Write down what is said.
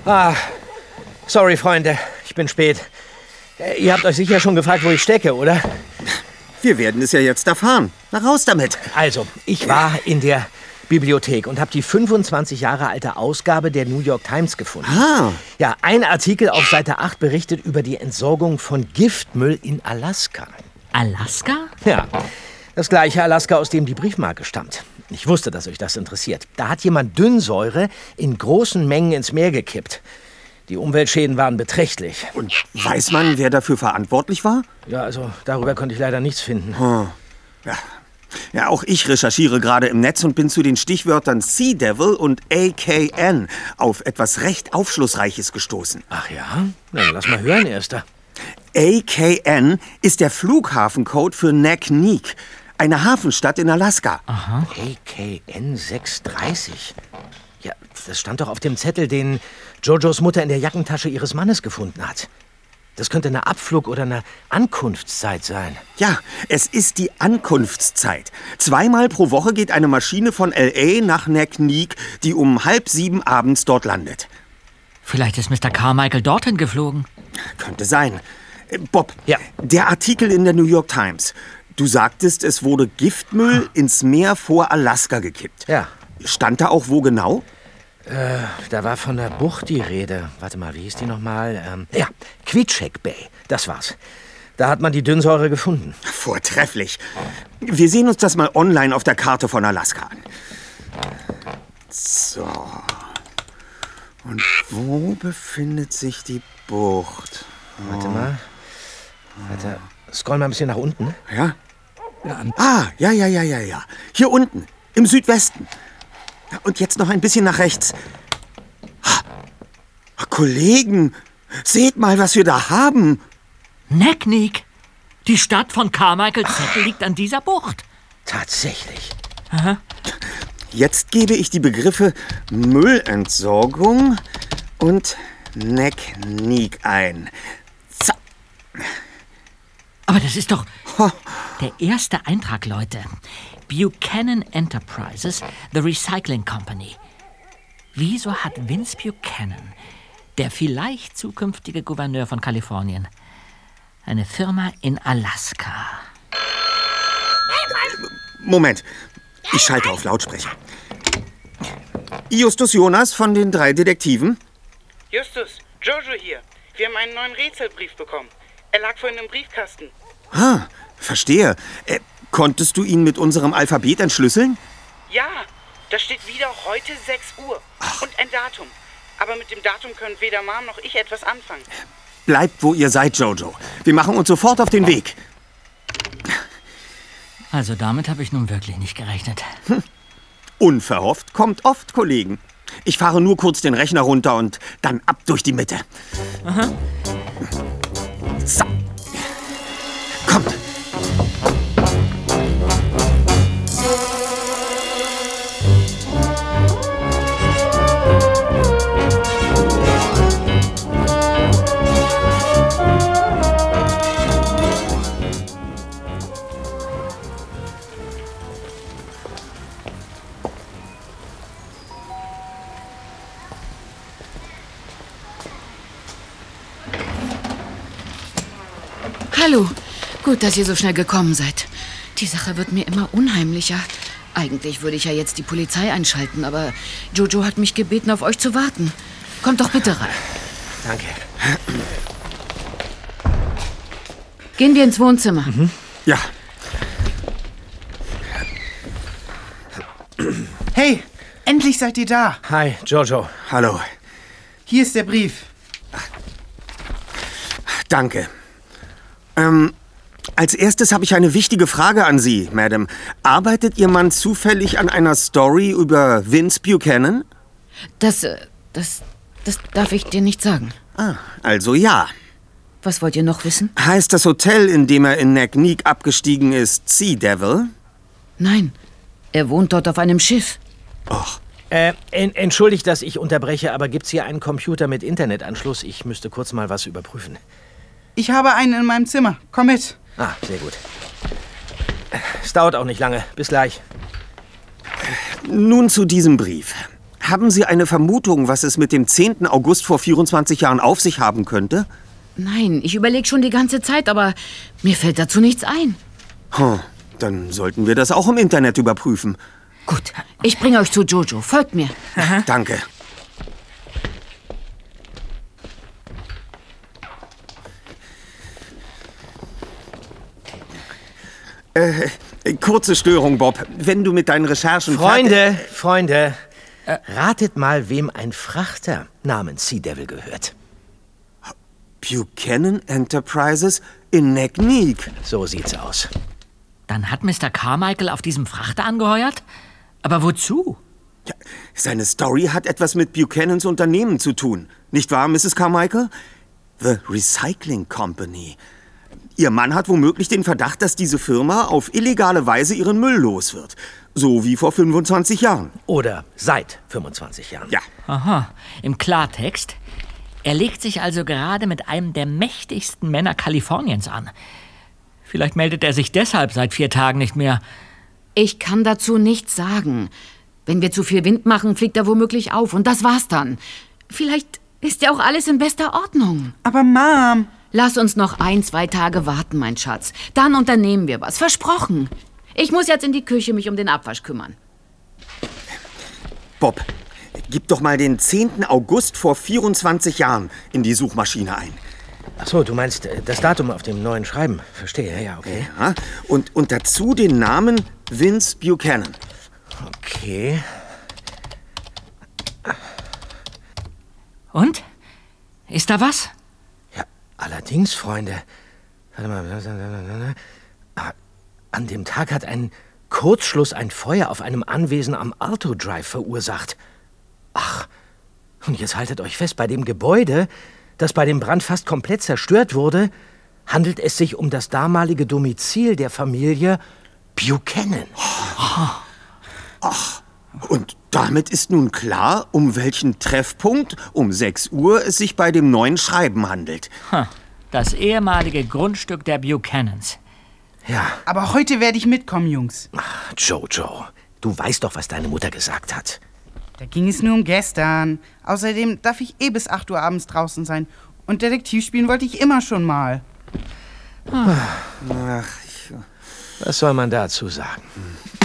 Sorry, Freunde, ich bin spät. Ihr habt euch sicher schon gefragt, wo ich stecke, oder? Wir werden es ja jetzt erfahren. Na raus damit. Also, ich war in der Bibliothek und habe die 25 Jahre alte Ausgabe der New York Times gefunden. Ja, ein Artikel auf Seite 8 berichtet über die Entsorgung von Giftmüll in Alaska. Alaska? Ja, das gleiche Alaska, aus dem die Briefmarke stammt. Ich wusste, dass euch das interessiert. Da hat jemand Dünnsäure in großen Mengen ins Meer gekippt. Die Umweltschäden waren beträchtlich. Und weiß man, wer dafür verantwortlich war? Ja, also darüber konnte ich leider nichts finden. Ja, auch ich recherchiere gerade im Netz und bin zu den Stichwörtern Sea Devil und AKN auf etwas recht Aufschlussreiches gestoßen. Ach ja? Na, lass mal hören, Erster. AKN ist der Flughafencode für Naknek, eine Hafenstadt in Alaska. Aha. AKN 630. Ja, das stand doch auf dem Zettel, den Jojos Mutter in der Jackentasche ihres Mannes gefunden hat. Das könnte eine Abflug- oder eine Ankunftszeit sein. Ja, es ist die Ankunftszeit. 2-mal pro Woche geht eine Maschine von L.A. nach Naknek, die um 6:30 abends dort landet. Vielleicht ist Mr. Carmichael dorthin geflogen. Könnte sein. Bob, ja. Der Artikel in der New York Times. Du sagtest, es wurde Giftmüll ins Meer vor Alaska gekippt. Ja. Stand da auch wo genau? Da war von der Bucht die Rede. Warte mal, wie hieß die nochmal? Ja, Quitschek Bay, das war's. Da hat man die Dünnsäure gefunden. Vortrefflich. Wir sehen uns das mal online auf der Karte von Alaska an. So. Und wo befindet sich die Bucht? Warte mal. Warte, scroll mal ein bisschen nach unten. Ja? Ja. Hier unten, im Südwesten. Und jetzt noch ein bisschen nach rechts. Kollegen, seht mal, was wir da haben. Naknek. Die Stadt von Carmichael Zettel liegt an dieser Bucht. Tatsächlich. Aha. Jetzt gebe ich die Begriffe Müllentsorgung und Naknek ein. So. Aber das ist doch der erste Eintrag, Leute. Buchanan Enterprises, the Recycling Company. Wieso hat Vince Buchanan, der vielleicht zukünftige Gouverneur von Kalifornien, eine Firma in Alaska? Moment, ich schalte auf Lautsprecher. Justus Jonas von den 3 Detektiven. Justus, Jojo hier. Wir haben einen neuen Rätselbrief bekommen. Er lag vorhin im Briefkasten. Verstehe. Konntest du ihn mit unserem Alphabet entschlüsseln? Ja, da steht wieder heute 6 Uhr. Und ein Datum. Aber mit dem Datum können weder Mom noch ich etwas anfangen. Bleibt, wo ihr seid, Jojo. Wir machen uns sofort auf den Weg. Also damit habe ich nun wirklich nicht gerechnet. Unverhofft kommt oft, Kollegen. Ich fahre nur kurz den Rechner runter und dann ab durch die Mitte. Aha. So. Kommt. Hallo. Gut, dass ihr so schnell gekommen seid. Die Sache wird mir immer unheimlicher. Eigentlich würde ich ja jetzt die Polizei einschalten, aber Jojo hat mich gebeten, auf euch zu warten. Kommt doch bitte rein. Danke. Gehen wir ins Wohnzimmer. Ja. Hey, endlich seid ihr da. Hi, Jojo. Hallo. Hier ist der Brief. Danke. Als erstes habe ich eine wichtige Frage an Sie, Madam. Arbeitet Ihr Mann zufällig an einer Story über Vince Buchanan? Das darf ich dir nicht sagen. Also ja. Was wollt ihr noch wissen? Heißt das Hotel, in dem er in Naknek abgestiegen ist, Sea Devil? Nein, er wohnt dort auf einem Schiff. Och. Entschuldigt, dass ich unterbreche, aber gibt's hier einen Computer mit Internetanschluss? Ich müsste kurz mal was überprüfen. Ich habe einen in meinem Zimmer. Komm mit. Sehr gut. Es dauert auch nicht lange. Bis gleich. Nun zu diesem Brief. Haben Sie eine Vermutung, was es mit dem 10. August vor 24 Jahren auf sich haben könnte? Nein, ich überlege schon die ganze Zeit, aber mir fällt dazu nichts ein. Dann sollten wir das auch im Internet überprüfen. Gut, ich bringe euch zu Jojo. Folgt mir. Danke. Kurze Störung, Bob. Wenn du mit deinen Recherchen... Freunde, ratet mal, wem ein Frachter namens Sea Devil gehört. Buchanan Enterprises in Neckneek. So sieht's aus. Dann hat Mr. Carmichael auf diesem Frachter angeheuert? Aber wozu? Ja, seine Story hat etwas mit Buchanans Unternehmen zu tun. Nicht wahr, Mrs. Carmichael? The Recycling Company. Ihr Mann hat womöglich den Verdacht, dass diese Firma auf illegale Weise ihren Müll los wird. So wie vor 25 Jahren. Oder seit 25 Jahren. Ja. Aha, im Klartext. Er legt sich also gerade mit einem der mächtigsten Männer Kaliforniens an. Vielleicht meldet er sich deshalb seit 4 Tagen nicht mehr. Ich kann dazu nichts sagen. Wenn wir zu viel Wind machen, fliegt er womöglich auf. Und das war's dann. Vielleicht ist ja auch alles in bester Ordnung. Aber Mom... Lass uns noch 1-2 Tage warten, mein Schatz. Dann unternehmen wir was. Versprochen. Ich muss jetzt in die Küche mich um den Abwasch kümmern. Bob, gib doch mal den 10. August vor 24 Jahren in die Suchmaschine ein. Ach so, du meinst das Datum auf dem neuen Schreiben. Verstehe, ja, okay. Ja, und dazu den Namen Vince Buchanan. Okay. Und? Ist da was? Ja, allerdings, Freunde. Warte mal. An dem Tag hat ein Kurzschluss ein Feuer auf einem Anwesen am Alto Drive verursacht. Ach, und jetzt haltet euch fest, bei dem Gebäude, das bei dem Brand fast komplett zerstört wurde, handelt es sich um das damalige Domizil der Familie Buchanan. Ach, und damit ist nun klar, um welchen Treffpunkt um 6 Uhr es sich bei dem neuen Schreiben handelt. Das ehemalige Grundstück der Buchanans. Ja. Aber heute werde ich mitkommen, Jungs. Ach, Jojo, du weißt doch, was deine Mutter gesagt hat. Da ging es nur um gestern. Außerdem darf ich bis 8 Uhr abends draußen sein. Und Detektiv spielen wollte ich immer schon mal. Was soll man dazu sagen?